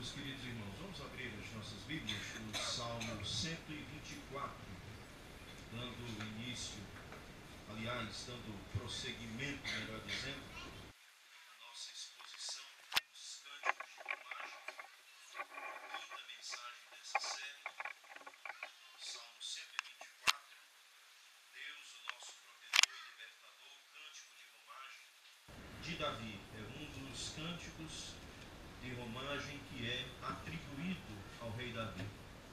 Meus queridos irmãos, vamos abrir as nossas Bíblias no Salmo 124, dando início, dando prosseguimento, melhor dizendo, à nossa exposição dos cânticos de romagem, a quinta mensagem dessa série, Salmo 124, Deus, o nosso protetor e libertador, cântico de romagem de Davi. É um dos cânticos de romagem que é atribuído ao rei Davi.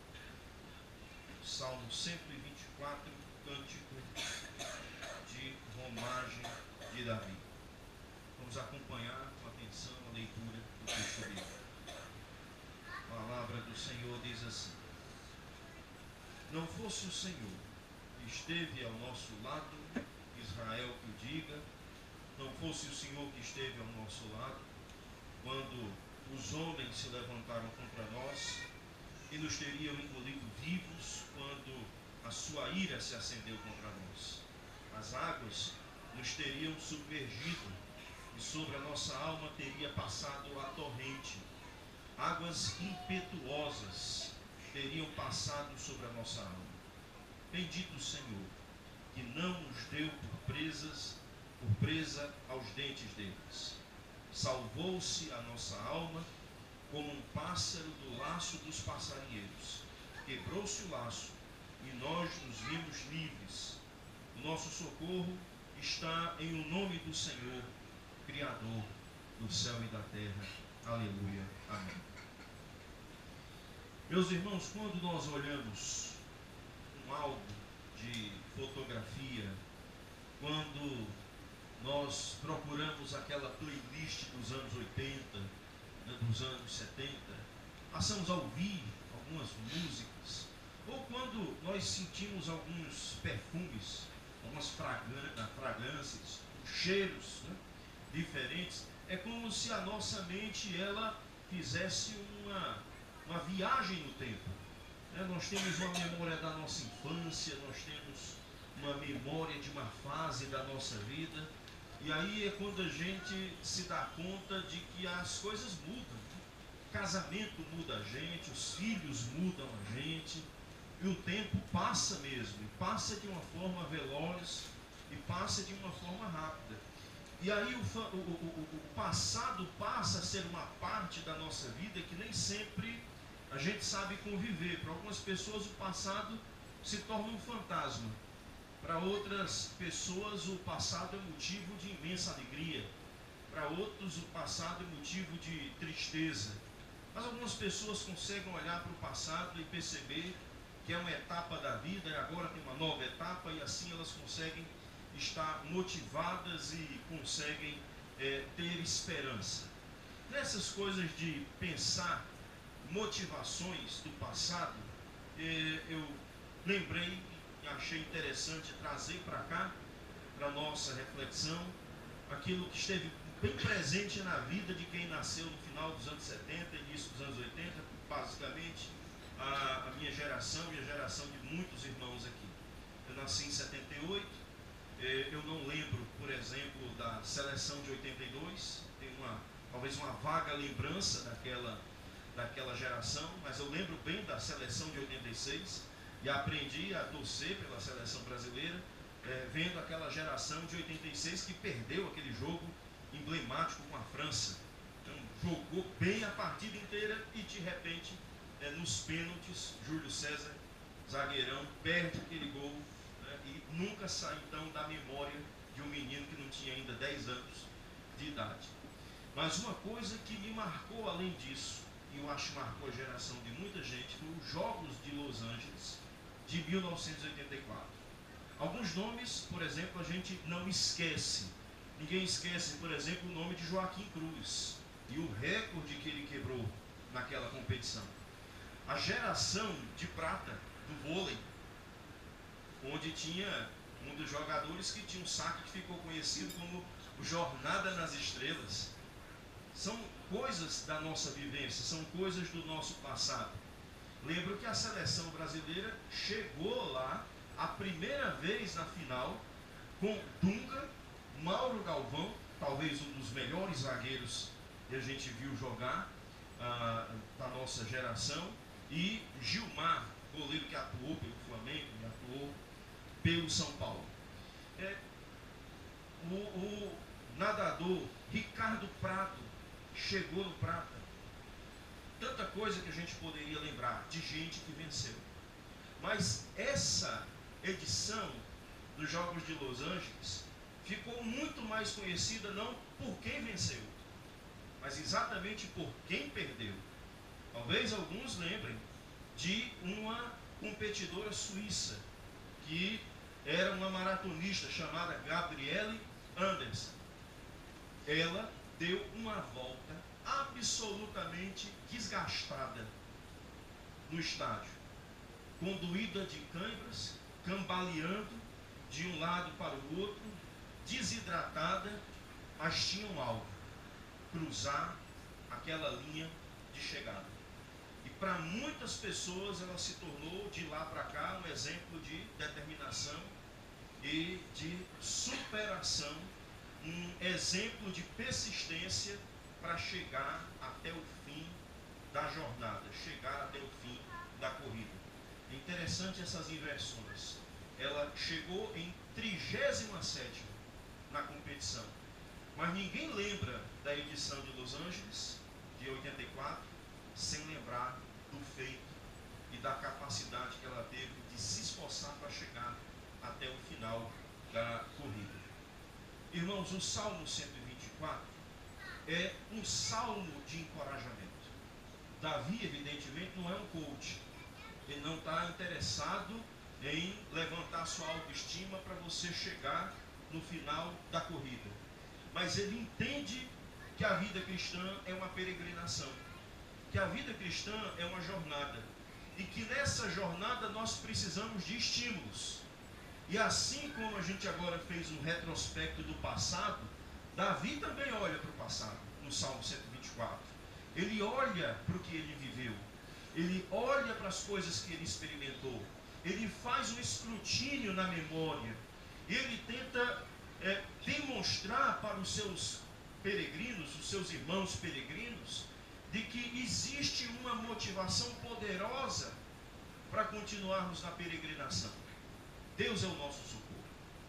Salmo 124, cântico de romagem de Davi. Vamos acompanhar com atenção a leitura do texto bíblico. A palavra do Senhor diz assim: Não fosse o Senhor que esteve ao nosso lado, Israel que o diga, não fosse o Senhor que esteve ao nosso lado, quando os homens se levantaram contra nós e nos teriam engolido vivos quando a sua ira se acendeu contra nós. As águas nos teriam submergido e sobre a nossa alma teria passado a torrente. Águas impetuosas teriam passado sobre a nossa alma. Bendito o Senhor, que não nos deu por presa aos dentes deles. Salvou-se a nossa alma como um pássaro do laço dos passarinheiros. Quebrou-se o laço e nós nos vimos livres. O nosso socorro está em o nome do Senhor, Criador do céu e da terra. Aleluia. Amém. Meus irmãos, quando nós olhamos um álbum de fotografia, quando nós procuramos aquela playlist dos anos 80, dos anos 70, passamos a ouvir algumas músicas, ou quando nós sentimos alguns perfumes, algumas fragrâncias, cheiros, né, diferentes, é como se a nossa mente ela fizesse uma viagem no tempo. Nós temos uma memória da nossa infância, nós temos uma memória de uma fase da nossa vida. E aí é quando a gente se dá conta de que as coisas mudam. O casamento muda a gente, os filhos mudam a gente, e o tempo passa mesmo, e passa de uma forma veloz, e passa de uma forma rápida. E aí o passado passa a ser uma parte da nossa vida que nem sempre a gente sabe conviver. Para algumas pessoas o passado se torna um fantasma. Para outras pessoas o passado é motivo de imensa alegria. Para outros o passado é motivo de tristeza. Mas algumas pessoas conseguem olhar para o passado e perceber que é uma etapa da vida e agora tem uma nova etapa, e assim elas conseguem estar motivadas e conseguem ter esperança. Nessas coisas de pensar motivações do passado, eu lembrei e achei interessante trazer para cá, para a nossa reflexão, aquilo que esteve bem presente na vida de quem nasceu no final dos anos 70, início dos anos 80, basicamente a minha geração e a geração de muitos irmãos aqui. Eu nasci em 78, eu não lembro, por exemplo, da seleção de 82, tenho talvez uma vaga lembrança daquela geração, mas eu lembro bem da seleção de 86, e aprendi a torcer pela seleção brasileira, vendo aquela geração de 86 que perdeu aquele jogo emblemático com a França. Então, jogou bem a partida inteira e de repente, nos pênaltis, Júlio César, zagueirão, perde aquele gol, né, e nunca sai então da memória de um menino que não tinha ainda 10 anos de idade. Mas uma coisa que me marcou além disso, e eu acho que marcou a geração de muita gente, foi os Jogos de Los Angeles de 1984. Alguns nomes, por exemplo, a gente não esquece. Ninguém esquece, por exemplo, o nome de Joaquim Cruz e o recorde que ele quebrou naquela competição. A geração de prata do vôlei, onde tinha um dos jogadores que tinha um saque que ficou conhecido como o Jornada nas Estrelas. São coisas da nossa vivência, são coisas do nosso passado. Lembro que a seleção brasileira chegou lá a primeira vez na final com Dunga, Mauro Galvão, talvez um dos melhores zagueiros que a gente viu jogar, da nossa geração, e Gilmar, goleiro que atuou pelo Flamengo e atuou pelo São Paulo. O nadador Ricardo Prado chegou no prata. Tanta coisa que a gente poderia lembrar de gente que venceu. Mas essa edição dos Jogos de Los Angeles ficou muito mais conhecida não por quem venceu, mas exatamente por quem perdeu. Talvez alguns lembrem de uma competidora suíça, que era uma maratonista chamada Gabriele Anderson. Ela deu uma volta absolutamente desgastada no estádio, conduída de câimbras, cambaleando de um lado para o outro, desidratada, mas tinha um alvo: cruzar aquela linha de chegada. E para muitas pessoas ela se tornou, de lá para cá, um exemplo de determinação e de superação, um exemplo de persistência para chegar até o fim da jornada, chegar até o fim da corrida. É interessante essas inversões. Ela chegou em 37ª na competição, mas ninguém lembra da edição de Los Angeles de 84 sem lembrar do feito e da capacidade que ela teve de se esforçar para chegar até o final da corrida. Irmãos, o Salmo 124 é um salmo de encorajamento. Davi, evidentemente, não é um coach. Ele não está interessado em levantar sua autoestima para você chegar no final da corrida. Mas ele entende que a vida cristã é uma peregrinação, que a vida cristã é uma jornada, e que nessa jornada nós precisamos de estímulos. E assim como a gente agora fez um retrospecto do passado, Davi também olha para o passado, no Salmo 124. Ele olha para o que ele viveu, ele olha para as coisas que ele experimentou, ele faz um escrutínio na memória, ele tenta demonstrar para os seus peregrinos, os seus irmãos peregrinos, de que existe uma motivação poderosa para continuarmos na peregrinação. Deus é o nosso socorro.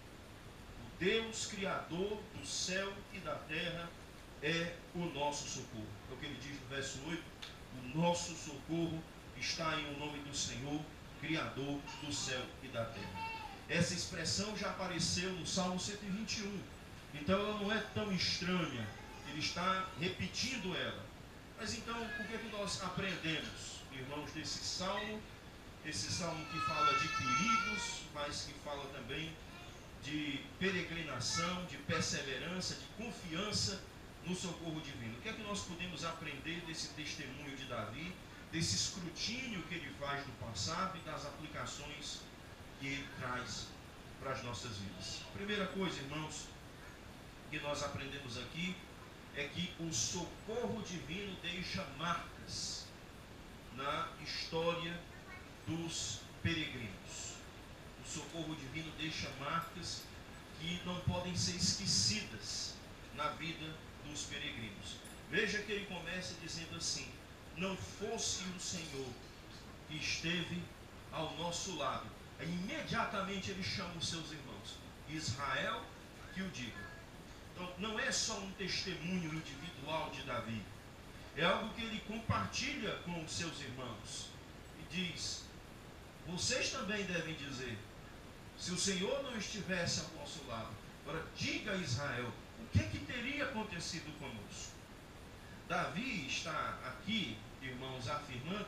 O Deus Criador do céu e da terra é o nosso socorro. É o que ele diz no verso 8: o nosso socorro está em o nome do Senhor, Criador do céu e da terra. Essa expressão já apareceu no Salmo 121. Então ela não é tão estranha. Ele está repetindo ela. Mas então, o que é que nós aprendemos, irmãos, desse salmo? Esse salmo que fala de perigos, mas que fala também de peregrinação, de perseverança, de confiança no socorro divino. O que é que nós podemos aprender desse testemunho de Davi, desse escrutínio que ele faz do passado e das aplicações que ele traz para as nossas vidas? Primeira coisa, irmãos, que nós aprendemos aqui é que o socorro divino deixa marcas na história dos peregrinos. O socorro divino deixa marcas que não podem ser esquecidas na vida dos peregrinos. Veja que ele começa dizendo assim: não fosse o Senhor que esteve ao nosso lado. Aí, imediatamente ele chama os seus irmãos, Israel que o diga. Então não é só um testemunho individual de Davi, é algo que ele compartilha com os seus irmãos e diz: vocês também devem dizer, se o Senhor não estivesse ao nosso lado. Agora diga a Israel, o que teria acontecido conosco? Davi está aqui, irmãos, afirmando,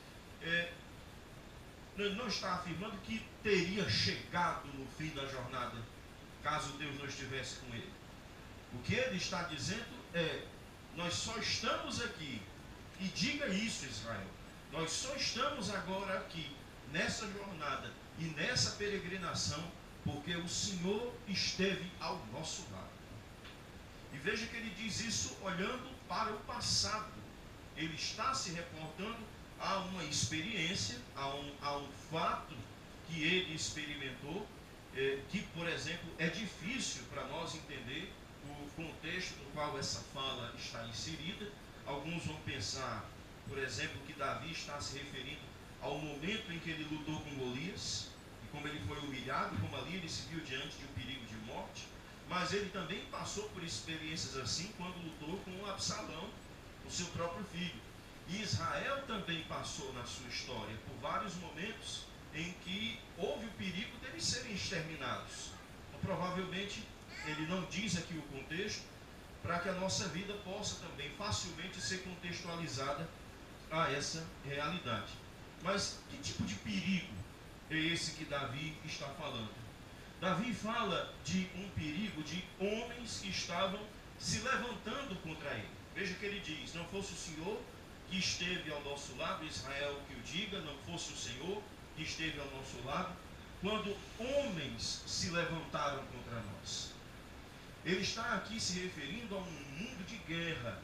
não está afirmando que teria chegado no fim da jornada, caso Deus não estivesse com ele. O que ele está dizendo é: nós só estamos aqui, e diga isso, Israel, nós só estamos agora aqui, nessa jornada e nessa peregrinação, porque o Senhor esteve ao nosso lado. E veja que ele diz isso olhando para o passado. Ele está se reportando a uma experiência, a um fato que ele experimentou, que, por exemplo, é difícil para nós entender o contexto no qual essa fala está inserida. Alguns vão pensar por exemplo, que Davi está se referindo ao momento em que ele lutou com Golias, e como ele foi humilhado, como ali ele se viu diante de um perigo de morte. Mas ele também passou por experiências assim quando lutou com Absalão, o seu próprio filho. E Israel também passou na sua história por vários momentos em que houve o perigo deles serem exterminados. Então, provavelmente, ele não diz aqui o contexto, para que a nossa vida possa também facilmente ser contextualizada a essa realidade. Mas que tipo de perigo é esse que Davi está falando? Davi fala de um perigo de homens que estavam se levantando contra ele. Veja que ele diz: não fosse o Senhor que esteve ao nosso lado, Israel que o diga, não fosse o Senhor que esteve ao nosso lado, quando homens se levantaram contra nós. Ele está aqui se referindo a um mundo de guerra,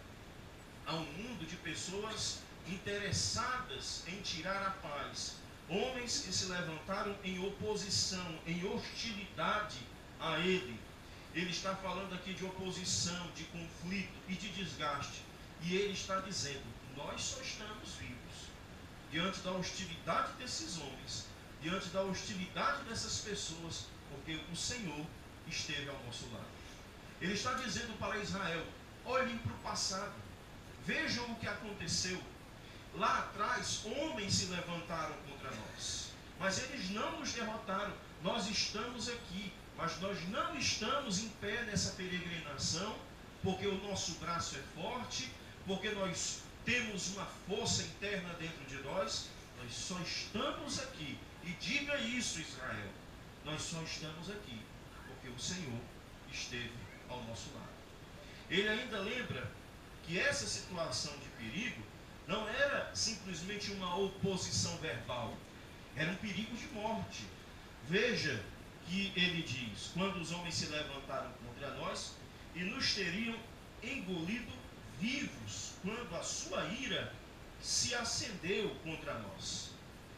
a um mundo de pessoas interessadas em tirar a paz, homens que se levantaram em oposição, em hostilidade a ele. Ele está falando aqui de oposição, de conflito e de desgaste. E ele está dizendo: nós só estamos vivos diante da hostilidade desses homens, diante da hostilidade dessas pessoas, porque o Senhor esteve ao nosso lado. Ele está dizendo para Israel: olhem para o passado, vejam o que aconteceu. Lá atrás, homens se levantaram contra nós, mas eles não nos derrotaram. Nós estamos aqui, mas nós não estamos em pé nessa peregrinação, porque o nosso braço é forte, porque nós temos uma força interna dentro de nós. Nós só estamos aqui, e diga isso, Israel, nós só estamos aqui porque o Senhor esteve ao nosso lado. Ele ainda lembra que essa situação de perigo não era simplesmente uma oposição verbal, era um perigo de morte. Veja que ele diz: quando os homens se levantaram contra nós e nos teriam engolido vivos, quando a sua ira se acendeu contra nós.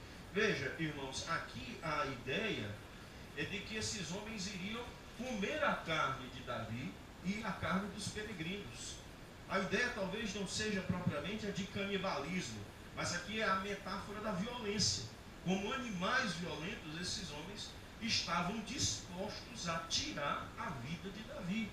Veja, irmãos, aqui a ideia é de que esses homens iriam comer a carne de Davi e a carne dos peregrinos. A ideia talvez não seja propriamente a de canibalismo, mas aqui é a metáfora da violência. Como animais violentos, esses homens estavam dispostos a tirar a vida de Davi.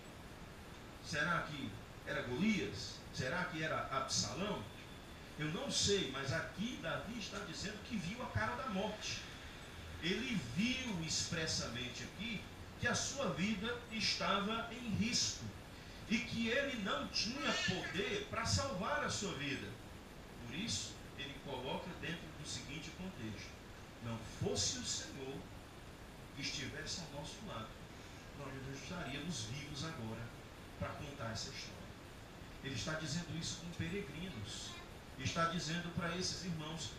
Será que era Golias? Será que era Absalão? Eu não sei, mas aqui Davi está dizendo que viu a cara da morte. Ele viu expressamente aqui que a sua vida estava em risco e que ele não tinha poder para salvar a sua vida. Por isso, ele coloca dentro do seguinte contexto: não fosse o Senhor que estivesse ao nosso lado, nós não estaríamos vivos agora para contar essa história. Ele está dizendo isso com peregrinos. Está dizendo para esses irmãos: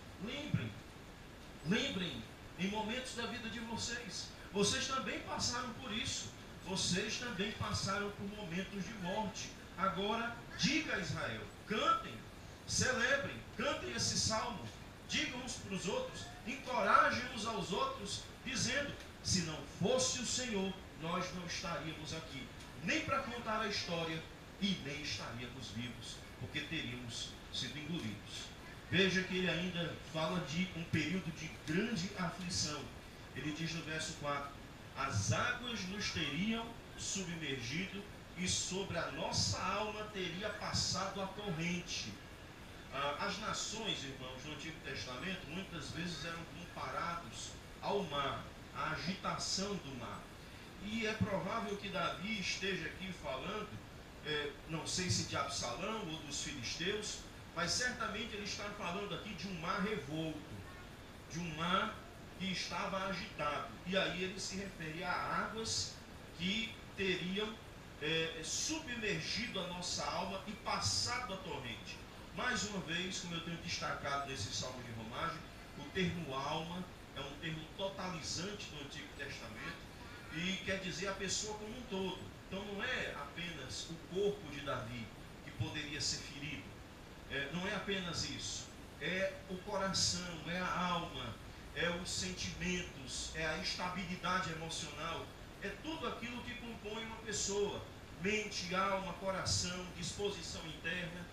lembrem em momentos da vida de vocês. Vocês também passaram por isso. Vocês também passaram por momentos de morte. Agora, diga a Israel, cantem, celebrem, cantem esse salmo, digam uns para os outros, encorajem uns aos outros, dizendo: se não fosse o Senhor, nós não estaríamos aqui, nem para contar a história, e nem estaríamos vivos, porque teríamos sido engolidos. Veja que ele ainda fala de um período de grande aflição. Ele diz no verso 4: as águas nos teriam submergido e sobre a nossa alma teria passado a torrente. As nações, irmãos, no Antigo Testamento, muitas vezes eram comparados ao mar, à agitação do mar. E é provável que Davi esteja aqui falando, não sei se de Absalão ou dos filisteus, mas certamente ele está falando aqui de um mar revolto, de um mar que estava agitado. E aí ele se refere a águas que teriam submergido a nossa alma e passado a torrente. Mais uma vez, como eu tenho destacado nesse salmo de romagem, o termo alma é um termo totalizante do Antigo Testamento e quer dizer a pessoa como um todo. Então não é apenas o corpo de Davi que poderia ser ferido, não é apenas isso, é o coração, é a alma, é os sentimentos, é a estabilidade emocional, é tudo aquilo que compõe uma pessoa: mente, alma, coração, disposição interna.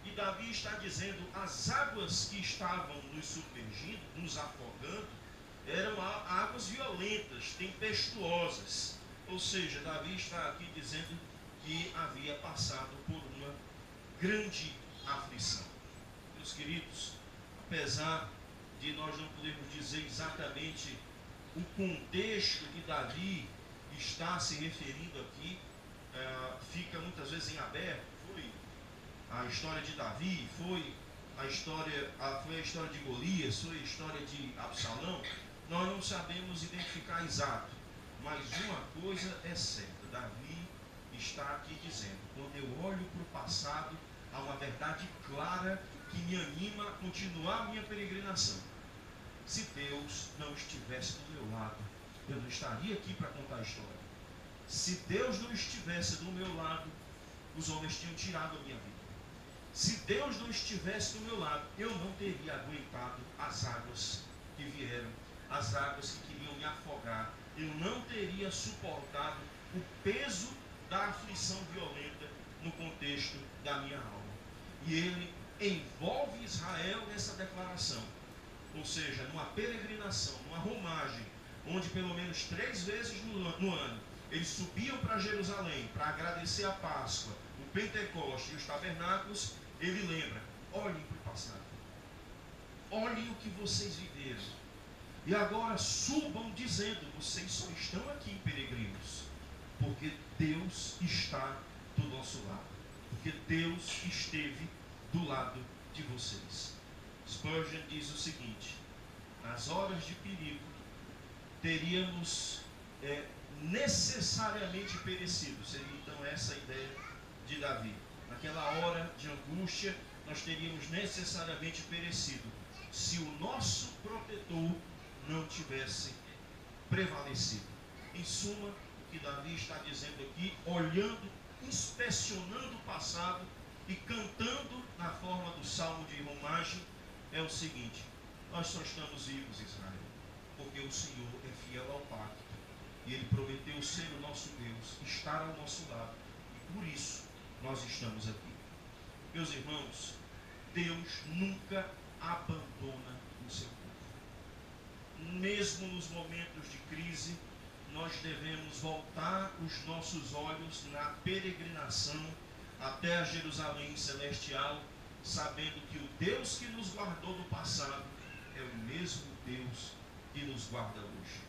E Davi está dizendo, as águas que estavam nos submergindo, nos afogando, eram águas violentas, tempestuosas. Ou seja, Davi está aqui dizendo que havia passado por uma grande aflição. Meus queridos, apesar de nós não podermos dizer exatamente o contexto que Davi está se referindo aqui, fica muitas vezes em aberto. Foi a história de Davi, foi a história de Golias, foi a história de Absalão. Nós não sabemos identificar exato, mas uma coisa é certa, Davi está aqui dizendo, quando eu olho para o passado, há uma verdade clara que me anima a continuar a minha peregrinação. Se Deus não estivesse do meu lado, eu não estaria aqui para contar a história. Se Deus não estivesse do meu lado, os homens tinham tirado a minha vida. Se Deus não estivesse do meu lado, eu não teria aguentado as águas que vieram, as águas que queriam me afogar. Eu não teria suportado o peso da aflição violenta no contexto da minha alma. E ele envolve Israel nessa declaração. Ou seja, numa peregrinação, numa romagem, onde pelo menos 3 vezes no ano, eles subiam para Jerusalém para agradecer a Páscoa, o Pentecoste e os tabernáculos. Ele lembra, olhem para o passado, olhem o que vocês viveram, e agora subam dizendo, vocês só estão aqui peregrinos, porque Deus está do nosso lado, porque Deus esteve do lado de vocês. Spurgeon diz o seguinte, nas horas de perigo, teríamos necessariamente perecido. Seria então essa a ideia de Davi. Naquela hora de angústia, nós teríamos necessariamente perecido, se o nosso protetor não tivesse prevalecido. Em suma, o que Davi está dizendo aqui, olhando, inspecionando o passado e cantando na forma do salmo de romagem, é o seguinte: nós só estamos vivos, Israel, porque o Senhor é fiel ao pacto, e Ele prometeu ser o nosso Deus, estar ao nosso lado, e por isso nós estamos aqui. Meus irmãos, Deus nunca abandona o seu povo. Mesmo nos momentos de crise, nós devemos voltar os nossos olhos na peregrinação até a Jerusalém celestial, sabendo que o Deus que nos guardou no passado é o mesmo Deus que nos guarda hoje.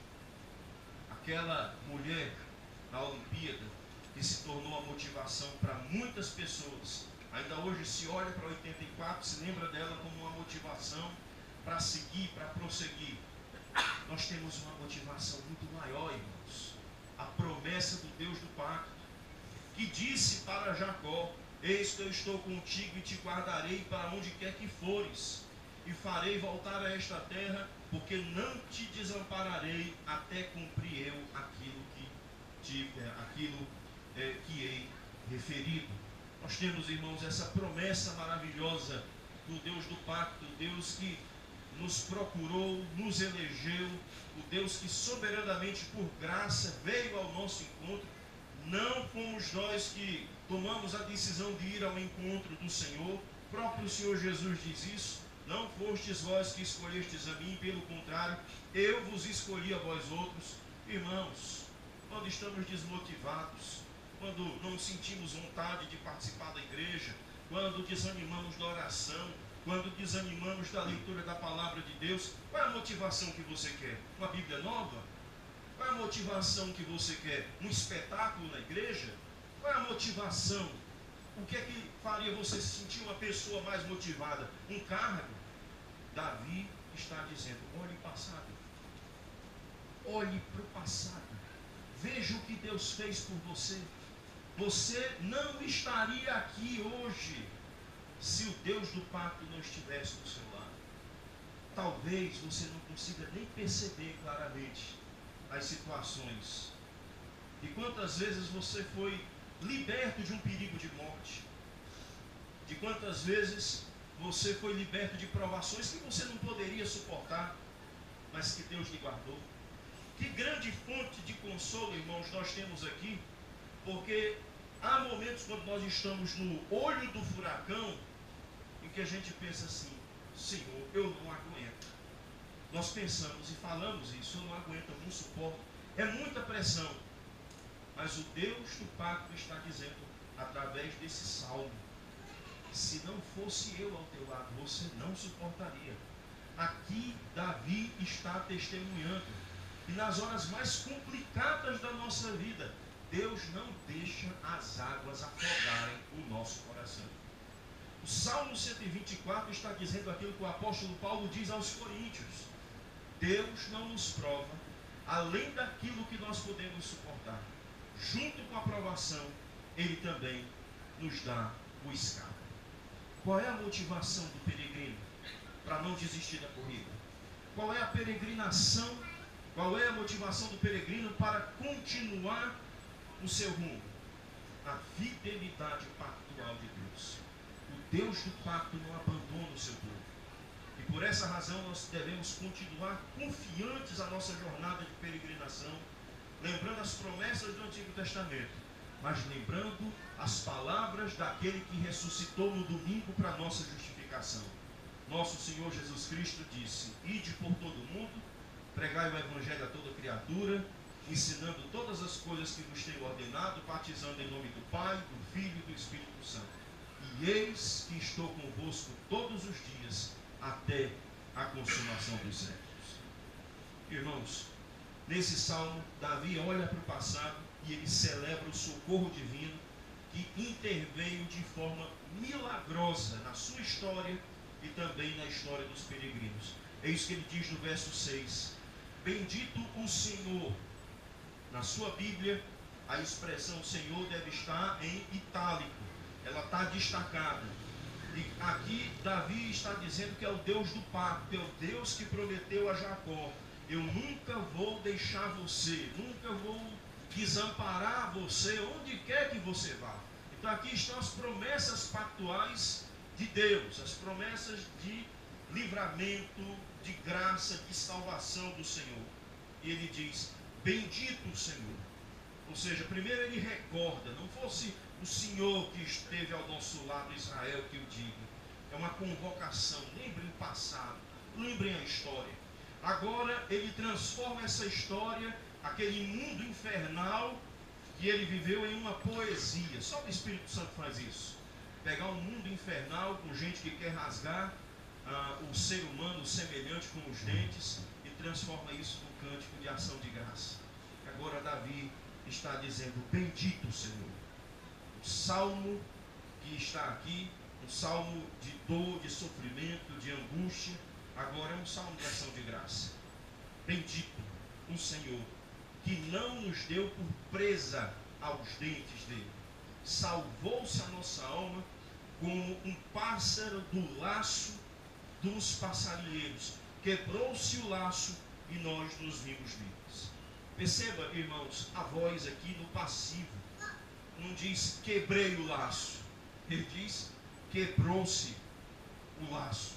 Aquela mulher na Olimpíada, que se tornou a motivação para muitas pessoas, ainda hoje se olha para 84, se lembra dela como uma motivação para seguir, para prosseguir. Nós temos uma motivação muito maior, irmãos. A promessa do Deus do pacto, que disse para Jacó, eis que eu estou contigo e te guardarei para onde quer que fores, e farei voltar a esta terra, porque não te desampararei até cumprir eu aquilo que hei referido. Nós temos, irmãos, essa promessa maravilhosa do Deus do pacto, o Deus que nos procurou, nos elegeu, o Deus que soberanamente por graça veio ao nosso encontro. Não fomos nós que tomamos a decisão de ir ao encontro do Senhor, o próprio Senhor Jesus diz isso. Não fostes vós que escolhestes a mim, pelo contrário, eu vos escolhi a vós outros. Irmãos, quando estamos desmotivados, quando não sentimos vontade de participar da igreja, quando desanimamos da oração, quando desanimamos da leitura da palavra de Deus, qual é a motivação que você quer? Uma Bíblia nova? Qual é a motivação que você quer? Um espetáculo na igreja? Qual é a motivação? O que é que faria você se sentir uma pessoa mais motivada? Um cargo? Davi está dizendo, olhe o passado. Olhe para o passado. Veja o que Deus fez por você. Você não estaria aqui hoje se o Deus do pacto não estivesse do seu lado. Talvez você não consiga nem perceber claramente as situações. E quantas vezes você foi liberto de um perigo de morte? De quantas vezes você foi liberto de provações que você não poderia suportar, mas que Deus lhe guardou? Que grande fonte de consolo, irmãos, nós temos aqui, porque há momentos quando nós estamos no olho do furacão em que a gente pensa assim: Senhor, eu não aguento. Nós pensamos e falamos isso: eu não aguento, eu não suporto. É muita pressão. Mas o Deus do pacto está dizendo, através desse salmo: se não fosse eu ao teu lado, você não suportaria. Aqui Davi está testemunhando. E nas horas mais complicadas da nossa vida, Deus não deixa as águas afogarem o nosso coração. O Salmo 124 está dizendo aquilo que o apóstolo Paulo diz aos Coríntios: Deus não nos prova além daquilo que nós podemos suportar. Junto com a provação, Ele também nos dá o escape. Qual é a motivação do peregrino para não desistir da corrida? Qual é a peregrinação? Qual é a motivação do peregrino para continuar o seu rumo? A fidelidade pactual de Deus. O Deus do pacto não abandona o seu povo. E por essa razão nós devemos continuar confiantes a nossa jornada de peregrinação, lembrando as promessas do Antigo Testamento, mas lembrando as palavras daquele que ressuscitou no domingo para a nossa justificação. Nosso Senhor Jesus Cristo disse: ide por todo o mundo, pregai o Evangelho a toda criatura, ensinando todas as coisas que vos tenho ordenado, batizando em nome do Pai, do Filho e do Espírito Santo. E eis que estou convosco todos os dias, até a consumação dos séculos. Irmãos, nesse salmo, Davi olha para o passado e ele celebra o socorro divino que interveio de forma milagrosa na sua história e também na história dos peregrinos. É isso que ele diz no verso 6. Bendito o Senhor. Na sua Bíblia, a expressão Senhor deve estar em itálico. Ela está destacada. E aqui Davi está dizendo que é o Deus do pacto, é o Deus que prometeu a Jacó: eu nunca vou deixar você, nunca vou desamparar você, onde quer que você vá. Então aqui estão as promessas pactuais de Deus, as promessas de livramento, de graça, de salvação do Senhor. E ele diz: bendito o Senhor. Ou seja, primeiro ele recorda: não fosse o Senhor que esteve ao nosso lado, Israel, que o diga. É uma convocação. Lembrem o passado, lembrem a história. Agora ele transforma essa história, aquele mundo infernal que ele viveu, em uma poesia. Só o Espírito Santo faz isso. Pegar um mundo infernal com gente que quer rasgar o ser humano semelhante com os dentes e transforma isso num cântico de ação de graça. Agora Davi está dizendo: bendito o Senhor. O salmo que está aqui, um salmo de dor, de sofrimento, de angústia, agora é um salmo de ação de graça. Bendito o Senhor, que não nos deu por presa aos dentes dele. Salvou-se a nossa alma como um pássaro do laço dos passarinheiros. Quebrou-se o laço e nós nos vimos livres. Perceba, irmãos, a voz aqui no passivo. Não diz quebrei o laço. Ele diz quebrou-se o laço.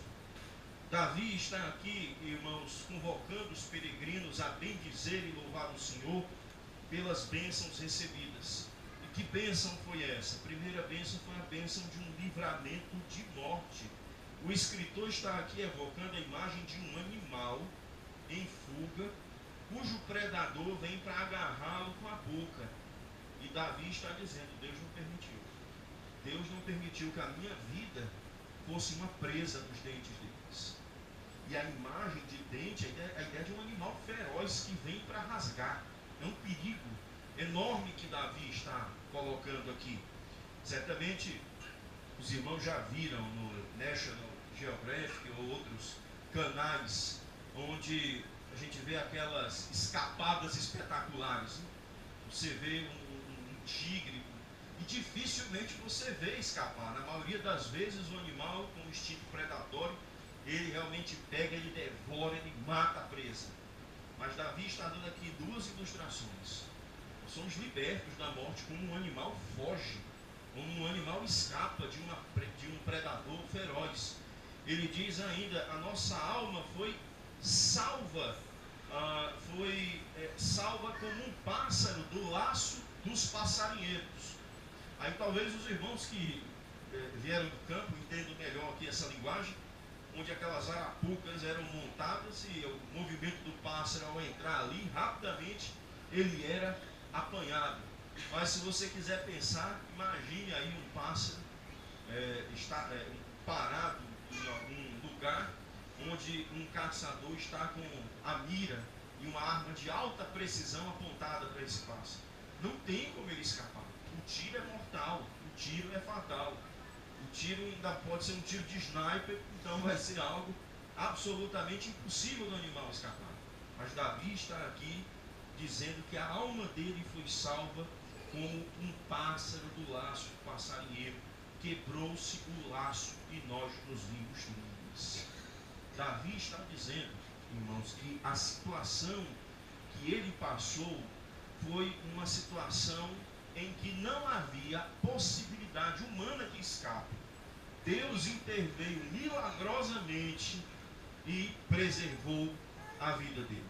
Davi está aqui, irmãos, convocando os peregrinos a bendizer e louvar o Senhor pelas bênçãos recebidas. E que bênção foi essa? A primeira bênção foi a bênção de um livramento de morte. O escritor está aqui evocando a imagem de um animal em fuga, cujo predador vem para agarrá-lo com a boca. E Davi está dizendo: Deus não permitiu. Deus não permitiu que a minha vida fosse uma presa nos dentes deles. E a imagem de dente, a ideia de um animal feroz que vem para rasgar. É um perigo enorme que Davi está colocando aqui. Certamente os irmãos já viram no National Geographic ou outros canais onde a gente vê aquelas escapadas espetaculares. Você vê um tigre e dificilmente você vê escapar. Na maioria das vezes o animal com instinto predatório, ele realmente pega, ele devora, ele mata a presa. Mas Davi está dando aqui duas ilustrações. Nós somos libertos da morte como um animal foge, como um animal escapa de um predador feroz. Ele diz ainda: a nossa alma foi salva, salva como um pássaro do laço dos passarinheiros. Aí talvez os irmãos que vieram do campo entendam melhor aqui essa linguagem, onde aquelas arapucas eram montadas e o movimento do pássaro ao entrar ali, rapidamente ele era apanhado. Mas se você quiser pensar, imagine aí um pássaro parado em algum lugar onde um caçador está com a mira e uma arma de alta precisão apontada para esse pássaro. Não tem como ele escapar. O tiro é mortal, o tiro é fatal. O tiro ainda pode ser um tiro de sniper, então vai ser algo absolutamente impossível do animal escapar. Mas Davi está aqui dizendo que a alma dele foi salva como um pássaro do laço do passarinheiro. Quebrou-se o laço e nós nos vimos livres. Davi está dizendo, irmãos, que a situação que ele passou foi uma situação em que não havia possibilidade humana de escape. Deus interveio milagrosamente e preservou a vida dele.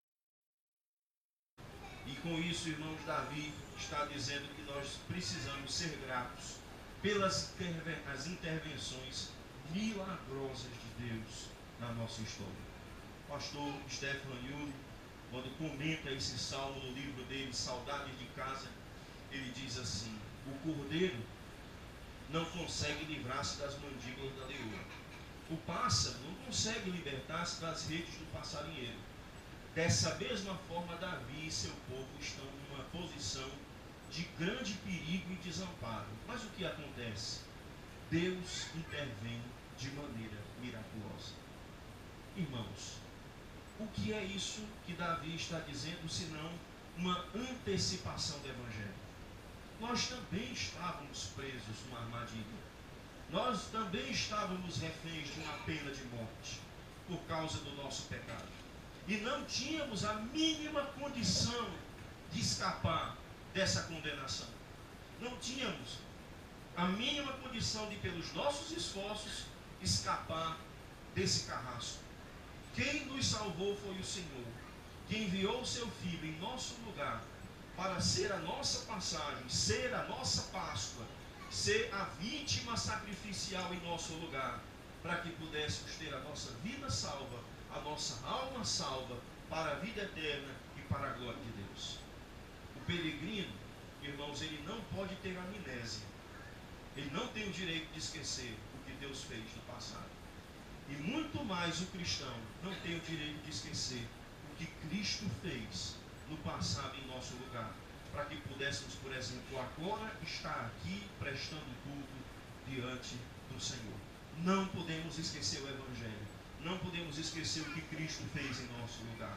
E com isso, irmãos, Davi está dizendo que nós precisamos ser gratos pelas as intervenções milagrosas de Deus na nossa história. O pastor Stefan Yuli, quando comenta esse salmo no livro dele, Saudades de Casa, ele diz assim: o cordeiro não consegue livrar-se das mandíbulas da leoa. O pássaro não consegue libertar-se das redes do passarinheiro. Dessa mesma forma, Davi e seu povo estão numa posição de grande perigo e desamparo. Mas o que acontece? Deus intervém de maneira miraculosa. Irmãos, o que é isso que Davi está dizendo, senão uma antecipação do Evangelho? Nós também estávamos presos numa armadilha. Nós também estávamos reféns de uma pena de morte por causa do nosso pecado. E não tínhamos a mínima condição de escapar dessa condenação. Não tínhamos a mínima condição de, pelos nossos esforços, escapar desse carrasco. Quem nos salvou foi o Senhor, que enviou o seu Filho em nosso lugar para ser a nossa passagem, ser a nossa Páscoa, ser a vítima sacrificial em nosso lugar, para que pudéssemos ter a nossa vida salva, a nossa alma salva, para a vida eterna e para a glória de Deus. O peregrino, irmãos, ele não pode ter amnésia. Ele não tem o direito de esquecer o que Deus fez no passado. E muito mais o cristão não tem o direito de esquecer o que Cristo fez no passado em nosso lugar, para que pudéssemos, por exemplo, agora estar aqui prestando culto diante do Senhor. Não podemos esquecer o Evangelho. Não podemos esquecer o que Cristo fez em nosso lugar.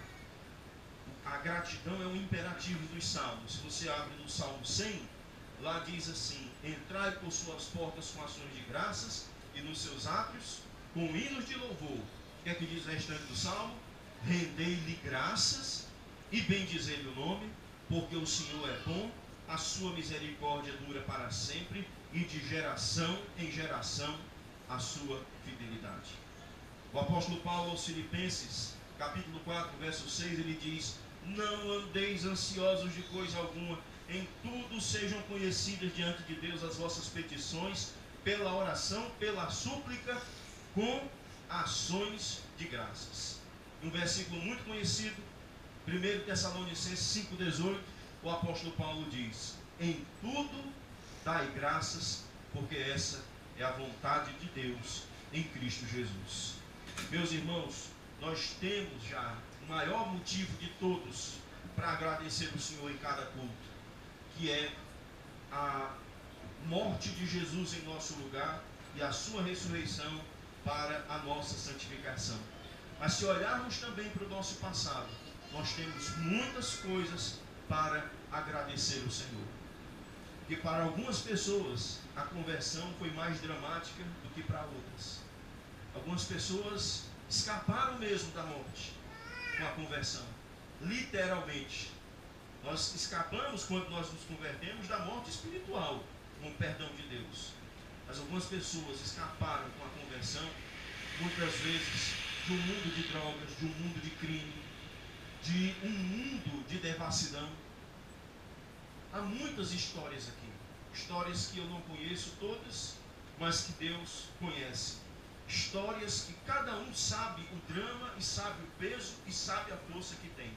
A gratidão é um imperativo dos salmos. Se você abre no Salmo 100, lá diz assim: entrai por suas portas com ações de graças e nos seus átrios com hinos de louvor. O que é que diz o restante do salmo? Rendei-lhe graças e bendizei-lhe o nome, porque o Senhor é bom, a sua misericórdia dura para sempre, e de geração em geração a sua fidelidade. O apóstolo Paulo aos Filipenses, capítulo 4, verso 6, ele diz: não andeis ansiosos de coisa alguma, em tudo sejam conhecidas diante de Deus as vossas petições, pela oração, pela súplica, com ações de graças. Um versículo muito conhecido, 1 Tessalonicenses 5,18, o apóstolo Paulo diz: em tudo dai graças, porque essa é a vontade de Deus em Cristo Jesus. Meus irmãos, nós temos já o maior motivo de todos para agradecer o Senhor em cada culto, que é a morte de Jesus em nosso lugar e a sua ressurreição para a nossa santificação. Mas se olharmos também para o nosso passado, nós temos muitas coisas para agradecer o Senhor. E para algumas pessoas a conversão foi mais dramática do que para outras. Algumas pessoas escaparam mesmo da morte com a conversão, literalmente. Nós escapamos, quando nós nos convertemos, da morte espiritual, com o perdão de Deus. Mas algumas pessoas escaparam com a conversão, muitas vezes, de um mundo de drogas, de um mundo de crime, de um mundo de devassidão. Há muitas histórias aqui, histórias que eu não conheço todas, mas que Deus conhece. Histórias que cada um sabe o drama e sabe o peso e sabe a força que tem.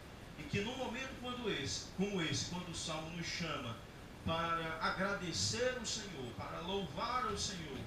E que num momento como esse, quando o Salmo nos chama para agradecer ao Senhor, para louvar ao Senhor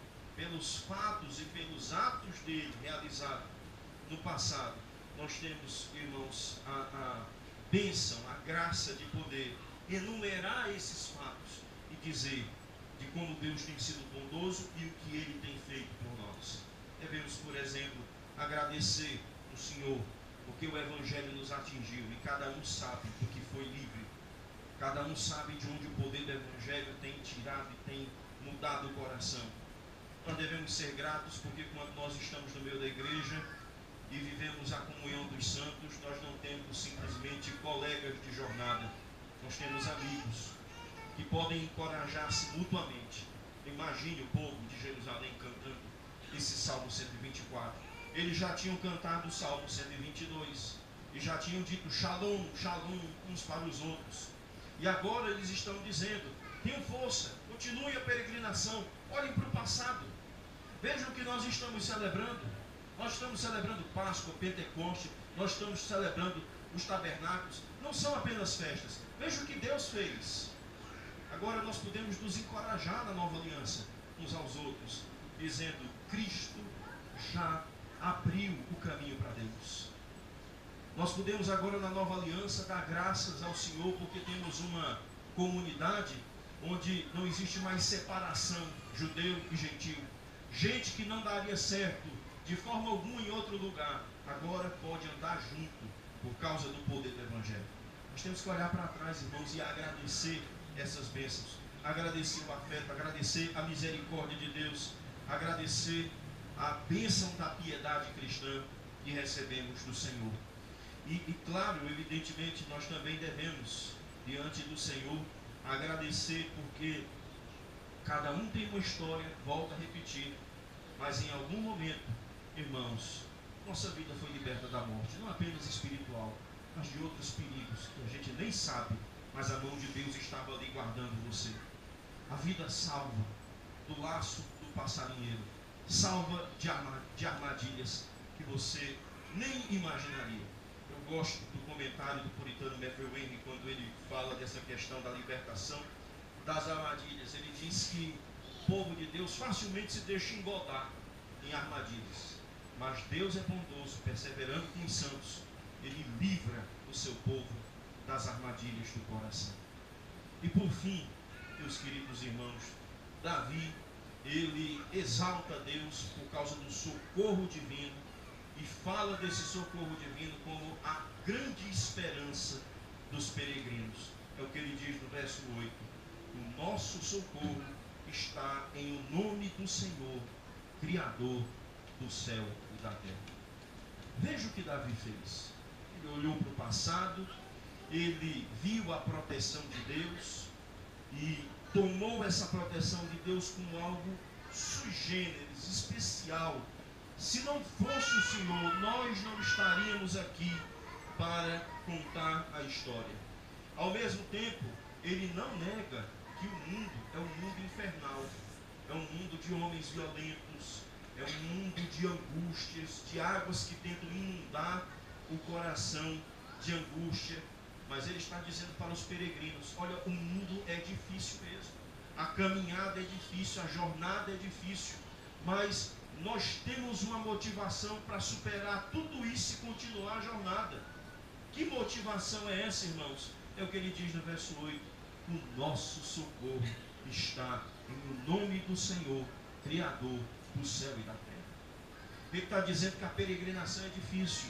pelos fatos e pelos atos dele realizados no passado, nós temos, irmãos, a bênção, a graça de poder enumerar esses fatos e dizer de como Deus tem sido bondoso e o que Ele tem feito por nós. Devemos, por exemplo, agradecer ao Senhor, porque o Evangelho nos atingiu e cada um sabe do que foi livre. Cada um sabe de onde o poder do Evangelho tem tirado e tem mudado o coração. Nós devemos ser gratos porque quando nós estamos no meio da igreja e vivemos a comunhão dos santos, nós não temos simplesmente colegas de jornada, nós temos amigos que podem encorajar-se mutuamente. Imagine o povo de Jerusalém cantando esse Salmo 124. Eles já tinham cantado o Salmo 122 e já tinham dito Shalom, Shalom uns para os outros. E agora eles estão dizendo: tenham força, continue a peregrinação, olhem para o passado. Vejam o que nós estamos celebrando. Nós estamos celebrando Páscoa, Pentecoste, nós estamos celebrando os tabernáculos. Não são apenas festas. Vejam o que Deus fez. Agora nós podemos nos encorajar na nova aliança uns aos outros, dizendo: Cristo já abriu o caminho para Deus. Nós podemos agora na nova aliança dar graças ao Senhor porque temos uma comunidade onde não existe mais separação, judeu e gentil. Gente que não daria certo de forma alguma em outro lugar, agora pode andar junto por causa do poder do Evangelho. Nós temos que olhar para trás, irmãos, e agradecer essas bênçãos, agradecer o afeto, agradecer a misericórdia de Deus, agradecer a bênção da piedade cristã que recebemos do Senhor. E claro, evidentemente, nós também devemos, diante do Senhor, agradecer porque cada um tem uma história, volta a repetir, mas em algum momento, irmãos, nossa vida foi liberta da morte, não apenas espiritual, mas de outros perigos que a gente nem sabe, mas a mão de Deus estava ali guardando você. A vida salva do laço do passarinheiro, salva de armadilhas que você nem imaginaria. Eu gosto do comentário do puritano Matthew Henry quando ele fala dessa questão da libertação das armadilhas. Ele diz que o povo de Deus facilmente se deixa engodar em armadilhas, mas Deus é bondoso, perseverando com os santos, Ele livra o seu povo das armadilhas do coração. E por fim, meus queridos irmãos, Davi, ele exalta Deus por causa do socorro divino e fala desse socorro divino como a grande esperança dos peregrinos. É o que ele diz no verso 8: o nosso socorro está em o nome do Senhor, Criador do céu e da terra. Veja o que Davi fez. Ele olhou para o passado, ele viu a proteção de Deus e tomou essa proteção de Deus como algo sui generis, especial. Se não fosse o Senhor, nós não estaríamos aqui para contar a história. Ao mesmo tempo, ele não nega que o mundo é um mundo infernal, é um mundo de homens violentos, é um mundo de angústias, de águas que tentam inundar o coração de angústia. Mas ele está dizendo para os peregrinos: olha, o mundo é difícil mesmo, a caminhada é difícil, a jornada é difícil, mas nós temos uma motivação para superar tudo isso e continuar a jornada. Que motivação é essa, irmãos? É o que ele diz no verso 8: o nosso socorro está em nome do Senhor, Criador do céu e da terra. Ele está dizendo que a peregrinação é difícil.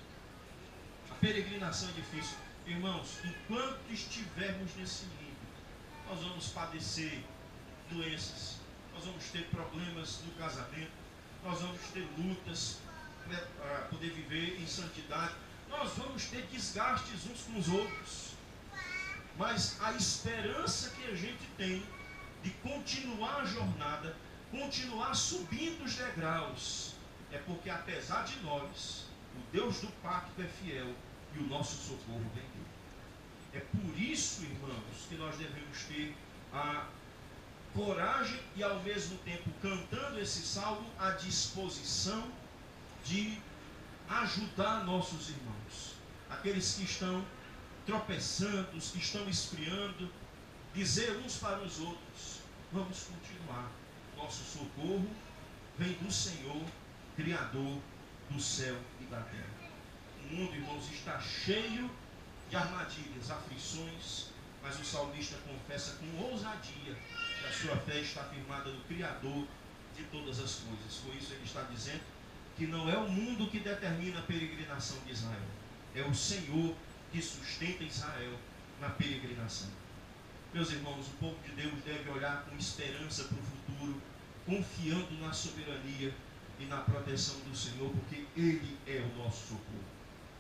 A peregrinação é difícil. Irmãos, enquanto estivermos nesse mundo, nós vamos padecer doenças, nós vamos ter problemas no casamento, nós vamos ter lutas para poder viver em santidade, nós vamos ter desgastes uns com os outros. Mas a esperança que a gente tem de continuar a jornada, continuar subindo os degraus, é porque apesar de nós, o Deus do pacto é fiel e o nosso socorro vem dele. É por isso, irmãos, que nós devemos ter a coragem e ao mesmo tempo cantando esse salmo à disposição de ajudar nossos irmãos, aqueles que estão tropeçando, os que estão esfriando, dizer uns para os outros: vamos continuar, nosso socorro vem do Senhor, Criador do céu e da terra. O mundo, irmãos, está cheio de armadilhas, aflições, mas o salmista confessa com ousadia que a sua fé está firmada no Criador de todas as coisas. Por isso ele está dizendo que não é o mundo que determina a peregrinação de Israel, é o Senhor que sustenta Israel na peregrinação. Meus irmãos, o povo de Deus deve olhar com esperança para o futuro, confiando na soberania e na proteção do Senhor, porque Ele é o nosso socorro.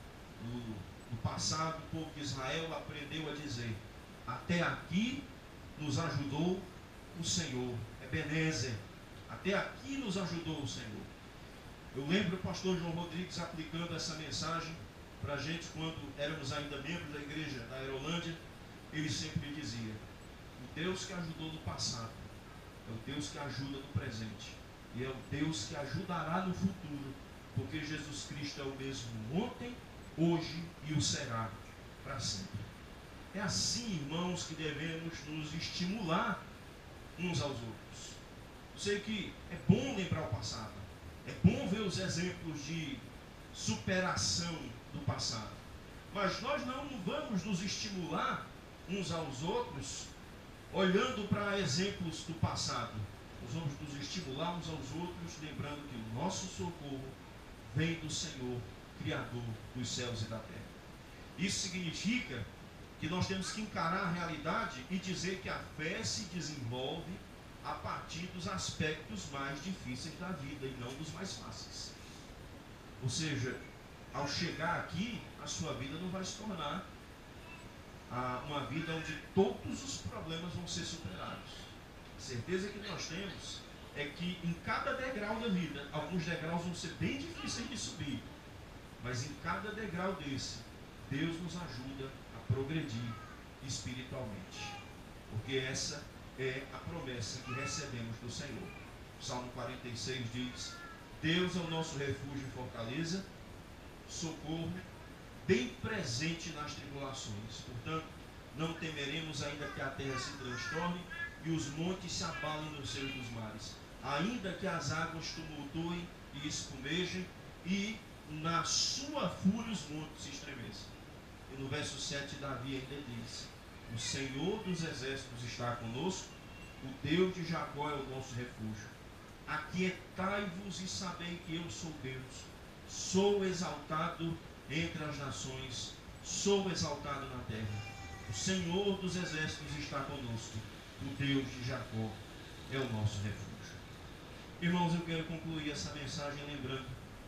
No passado, o povo de Israel aprendeu a dizer: até aqui nos ajudou o Senhor. Ebenezer, até aqui nos ajudou o Senhor. Eu lembro o pastor João Rodrigues aplicando essa mensagem para a gente quando éramos ainda membros da igreja da Aerolândia. Ele sempre dizia: o Deus que ajudou no passado é o Deus que ajuda no presente, e é o Deus que ajudará no futuro, porque Jesus Cristo é o mesmo ontem, hoje e o será para sempre. É assim, irmãos, que devemos nos estimular uns aos outros. Eu sei que é bom lembrar o passado, é bom ver os exemplos de superação do passado, mas nós não vamos nos estimular uns aos outros olhando para exemplos do passado. Nós vamos nos estimular uns aos outros lembrando que o nosso socorro vem do Senhor, Criador dos céus e da terra. Isso significa que nós temos que encarar a realidade e dizer que a fé se desenvolve a partir dos aspectos mais difíceis da vida e não dos mais fáceis. Ou seja, ao chegar aqui, a sua vida não vai se tornar uma vida onde todos os problemas vão ser superados. A certeza que nós temos é que em cada degrau da vida, alguns degraus vão ser bem difíceis de subir, mas em cada degrau desse, Deus nos ajuda a progredir espiritualmente, porque essa é a promessa que recebemos do Senhor. O Salmo 46 diz: Deus é o nosso refúgio e fortaleza, socorro bem presente nas tribulações. Portanto, não temeremos ainda que a terra se transtorne e os montes se abalem no seio dos mares, ainda que as águas tumultuem e espumejem e na sua fúria os montes se estremeçam. E no verso 7 Davi ainda diz: o Senhor dos exércitos está conosco, o Deus de Jacó é o nosso refúgio. Aquietai-vos e sabei que eu sou Deus, sou exaltado entre as nações, sou exaltado na terra. O Senhor dos exércitos está conosco, o Deus de Jacó é o nosso refúgio. Irmãos, eu quero concluir essa mensagem lembrando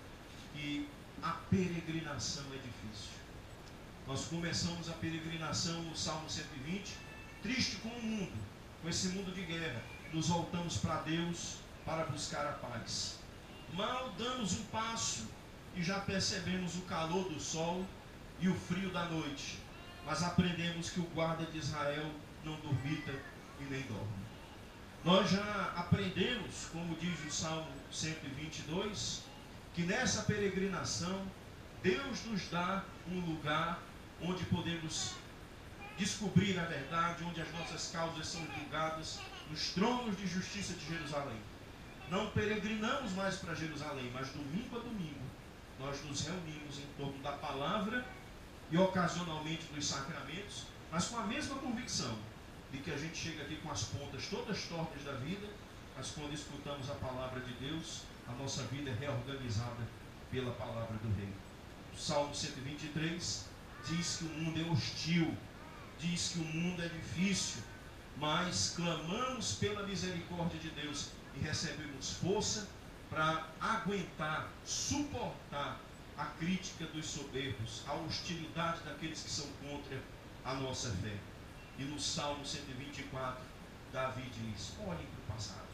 que a peregrinação é difícil. Nós começamos a peregrinação no Salmo 120, triste com o mundo, com esse mundo de guerra. Nos voltamos para Deus para buscar a paz. Mal damos um passo e já percebemos o calor do sol e o frio da noite, mas aprendemos que o guarda de Israel não dormita e nem dorme. Nós já aprendemos, como diz o Salmo 122, que nessa peregrinação Deus nos dá um lugar onde podemos descobrir a verdade, onde as nossas causas são julgadas nos tronos de justiça de Jerusalém. Não peregrinamos mais para Jerusalém, mas domingo a domingo nós nos reunimos em torno da palavra e ocasionalmente dos sacramentos, mas com a mesma convicção de que a gente chega aqui com as pontas todas tortas da vida, mas quando escutamos a palavra de Deus, a nossa vida é reorganizada pela palavra do Rei. O Salmo 123 diz que o mundo é hostil, diz que o mundo é difícil, mas clamamos pela misericórdia de Deus e recebemos força para aguentar, suportar a crítica dos soberbos, a hostilidade daqueles que são contra a nossa fé. E no Salmo 124, Davi diz: olhem para o passado.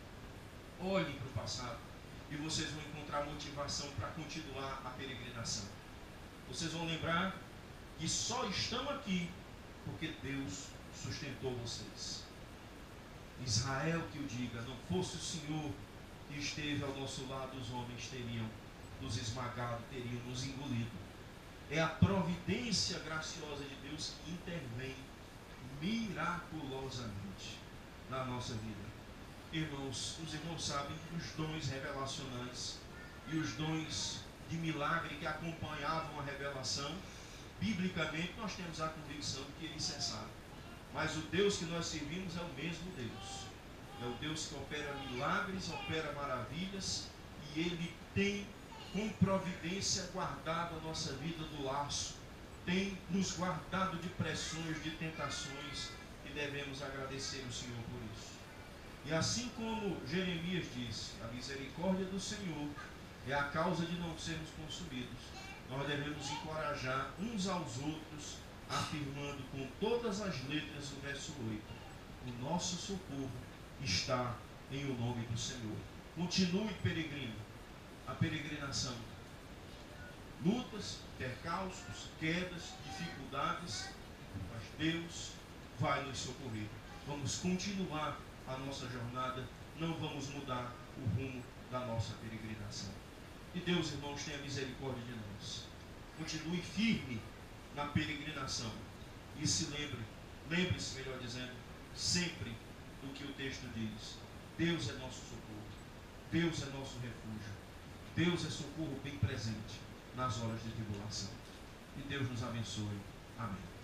Olhem para o passado e vocês vão encontrar motivação para continuar a peregrinação. Vocês vão lembrar que só estão aqui porque Deus sustentou vocês. Israel que o diga, não fosse o Senhor que esteve ao nosso lado, os homens teriam nos esmagado, teriam nos engolido. É a providência graciosa de Deus que intervém miraculosamente na nossa vida. Irmãos, os irmãos sabem que os dons revelacionais e os dons de milagre que acompanhavam a revelação, biblicamente nós temos a convicção que eles cessaram. Mas o Deus que nós servimos é o mesmo Deus. É o Deus que opera milagres, opera maravilhas, e Ele tem com providência guardado a nossa vida do laço, tem nos guardado de pressões, de tentações, e devemos agradecer o Senhor por isso. E assim como Jeremias disse, a misericórdia do Senhor é a causa de não sermos consumidos, nós devemos encorajar uns aos outros, afirmando com todas as letras no verso 8, o nosso socorro está em o nome do Senhor. Continue, peregrino, a peregrinação. Lutas, percalços, quedas, dificuldades, mas Deus vai nos socorrer. Vamos continuar a nossa jornada, não vamos mudar o rumo da nossa peregrinação. E Deus, irmãos, tenha misericórdia de nós. Continue firme na peregrinação. E se lembre-se, melhor dizendo, sempre do que o texto diz. Deus é nosso socorro. Deus é nosso refúgio. Deus é socorro bem presente nas horas de tribulação. E Deus nos abençoe. Amém.